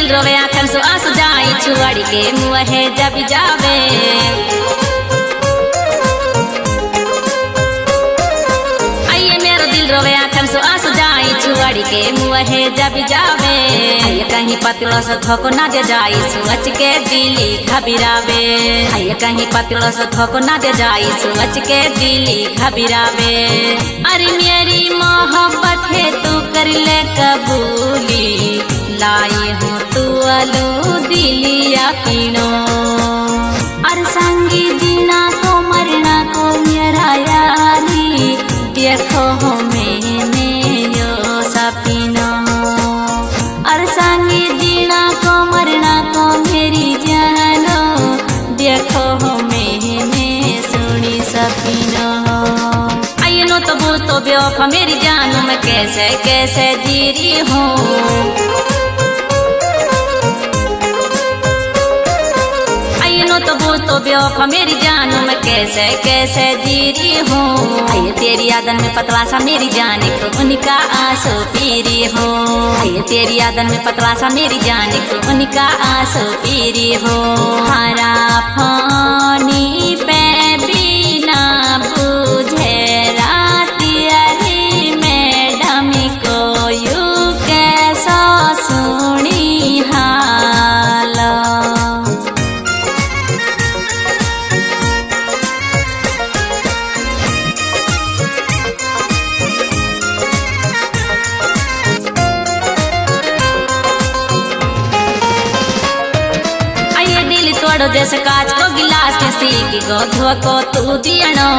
दिल रोवे आखन सो आंसू जाई छुअड़ के मुँहे जब जावे। आइए मेरा दिल रोवे आखन सो आंसू जाई छुअड़ के मुँहे जब जावे। आइए कहीं पतलो से धोको ना दे जाई सोच के दिली घबरावे। आइए कहीं पतलो से धोको ना दे जाई सोच के दिली घबरावे। अरे मेरी मोहब्बत है तू कर ले कबूली, लाई हूँ तू अलू दिलिया पीनो। अरे संगी जीना को मरना को मेरा यारी, देखो हो मैंने यो सपीनो। अरे संगी जीना को मरना को मेरी जानो, देखो हो मैंने सुनी सपीनो। आइए नो तो बोल तो बेवफा मेरी जानू मैं कैसे कैसे जी रही हूँ। तो बोल तो बेवफा मेरी जानू मैं कैसे कैसे जी रही हूँ। आइए तेरी यादन में पतला सा मेरी जान को उनका आंसू पी रही हूँ। आइए तेरी यादन में पतला सा मेरी जान को उनका आंसू पी रही हूँ। हरा पानी पे बिना बुझे राती अरे मैडम को यू कैसा सुनी हाल। जैसे कांच को गिलास के सीकी को धो को तू दियनो।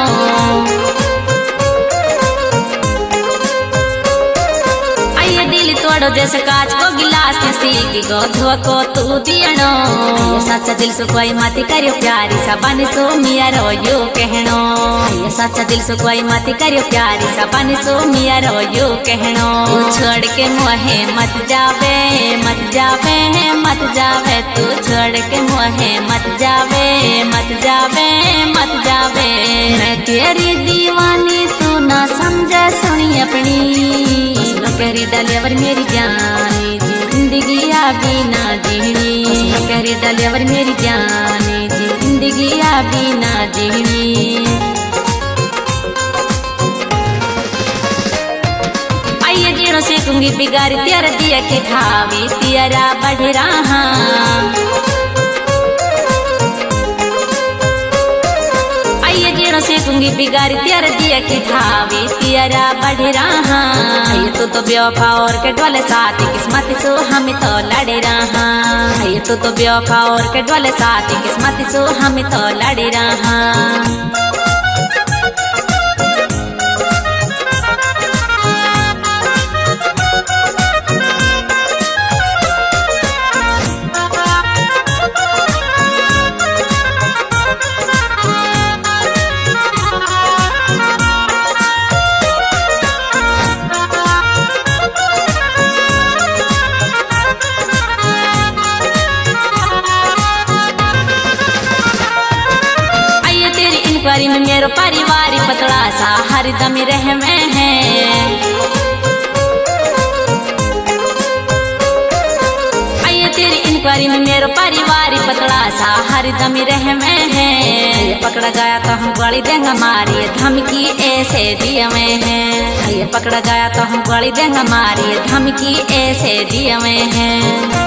आइए दिल तोड़ो जैसे कांच को गिलास के सीकी को धो को तू दियनो। ये सच्चा दिल से कोई मत करियो प्यारी सबन सो मिया रो यो कहनो। ये सच्चा दिल से कोई मत करियो प्यारी सबन सो मिया रो यो कहनो। तू छोड़ के मुँहे मत जावे मत जावे मत जावे, तू छोड़ के मुँहे मत जावे मत जावे मत जावे। मैं तेरी दीवानी तू ना समझे सुनी अपनी, कहरी डलेवर मेरी जानी जिंदगी अभी ना जीनी। कहरी डलेवर मेरी जानी जिंदगी अभी ना जीनी। आइए जीणो सीखूंगी बिगारी तेरा दिया के खावी तेरा बढ़ रहा। आइए जीणो सीखूंगी बिगारी तेरा दिया के खावी तेरा बढ़ रहा। आइए तो बेवफा और के डोले साथी किस्मत सो हम तो लड़े रहा। आइए तो बेवफा और के डोले साथी किस्मत सो हम तो लड़े रहा। में मेरो परिवार पतला सा हरदम रह में है। आइए तेरी इंक्वायरी में मेरो परिवार पतला सा हरदम रह में है। ये पकड़ा गया तो हम गाली देंगे मारी धमकी ऐसे दिया में है। ये पकड़ा गया तो हम गाली देंगे मारी धमकी ऐसे दिया में है।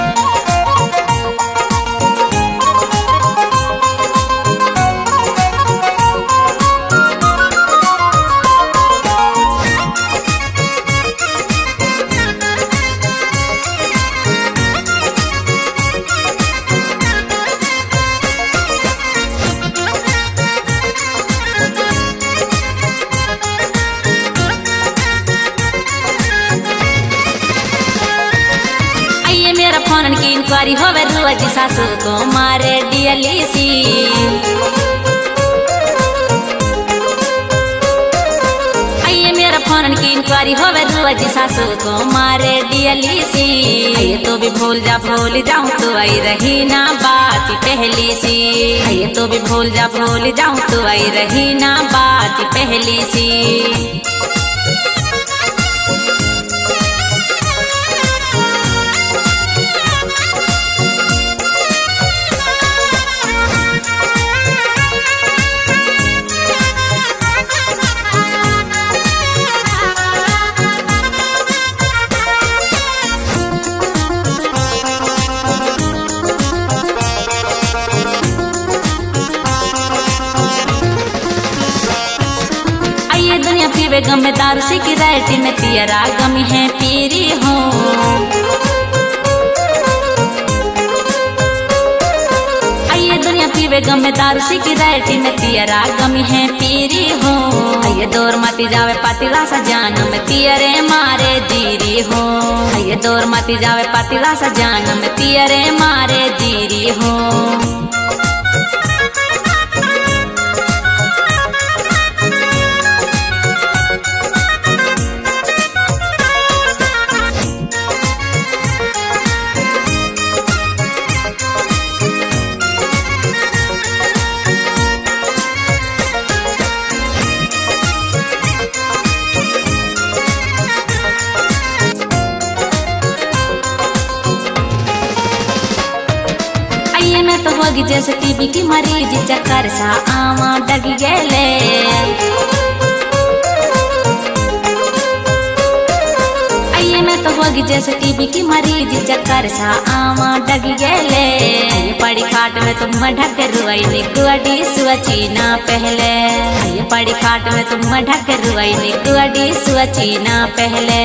फोन की इंक्वायरी होवे रोज सासू को मारे डीएलसी। आइए मेरा फोन की इंक्वायरी होवे रोज सासू को मारे डीएलसी। आइए तो भी भूल जाऊं तो आई रही ना बात पहली सी। आइए तो भी भूल जाऊं तो आई रही ना बात पहली सी। गम में दारू सिगरेट में तेरा गम है पीरी हो। आइए दुनिया पीवे गम में दारू सिगरेट में तेरा गम है पीरी हो। आइए दौर मती जावे पातिला सा जानम तेरे मारे जीरी हो। आइए दौर मती जावे पातिला सा जानम तेरे मारे जीरी हो। मैं तो होगी जैसे टीबी की मरीज चक्कर सा आवा डग गेले। आइए मैं तो होगी जैसे टीबी की मरीज चक्कर सा आवा डग गेले। पड़ी खाट में तुम ढक रुआई निकुअडी सुअची ना पहले। आइए पड़ी खाट में तुम ढक रुआई निकुअडी सुअची ना पहले।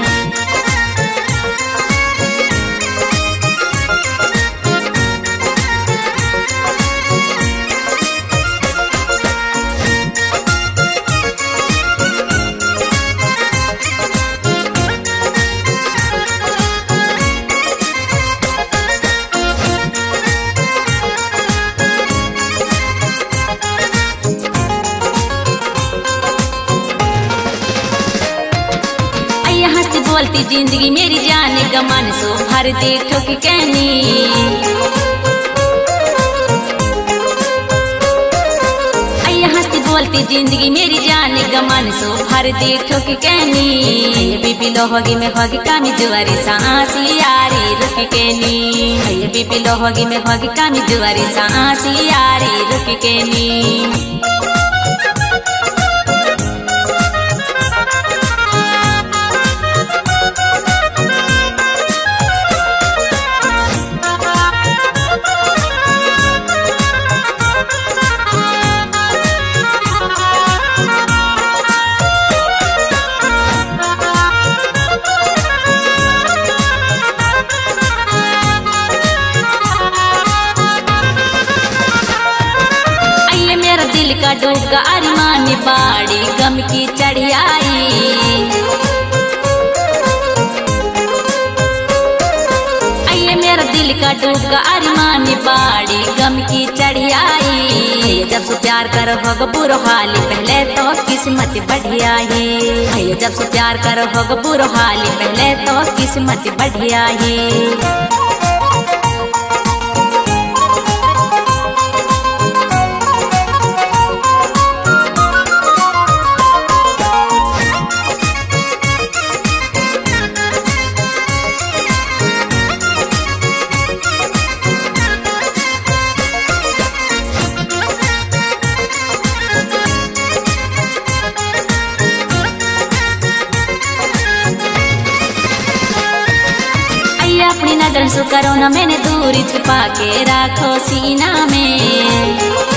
बोलती जिंदगी मेरी जान गमन सो भर दे ठोक कहनी। आइए हंसती बोलती जिंदगी मेरी जान गमन सो भर दे ठोक कहनी। बीपी लो होगी में होगी कामी जुआरी सांसी यारी रुक कहनी। आइए बीपी लो होगी में होगी कामी जुआरी सांसी यारी रुक कहनी। दिल का डूबा अरमान बाड़ी गम की चढ़ियाई। आइए मेरा दिल का डूबा अरमान बाड़ी गम की चढ़ियाई। जब से प्यार करो होगा बुरो हाली पहले तो किस्मत बढ़िया है। आइए जब से प्यार करो होगा बुरो हाली पहले तो किस्मत बढ़िया है। अपनी नजर से करो ना मैंने दूरी छुपा के रखो सीना में।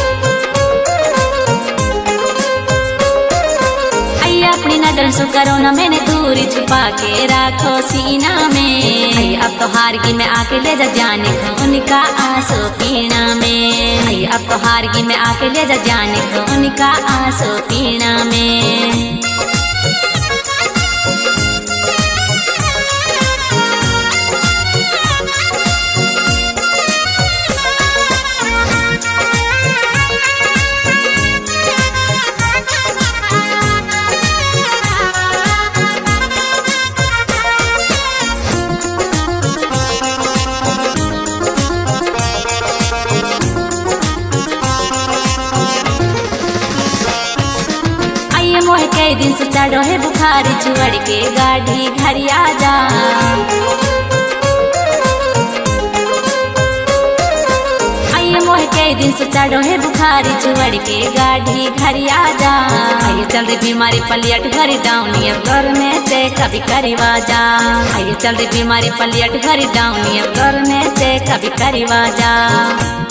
आइए अपनी नजर से करो ना मैंने दूरी छुपा के रखो सीना में। आइए अब तो हारगी में आके ले जा जाने खून का आंसू पीना में। आइए अब तो हारगी में आके ले जा जाने खून का आंसू पीना में। मोहे कई दिन से चढ़ो है बुखारी छुअड़ के गाड़ी घर आ जा। आइए मोहे कई दिन से चढ़ो है बुखारी छुअड़ के गाड़ी घर आ जा। आइए चल रही बीमारी पलियट घर डाउनी अब घर में से कभी करीवा जा। आइए चल रही बीमारी पलियट घर डाउनी अब घर में से कभी करीवा जा।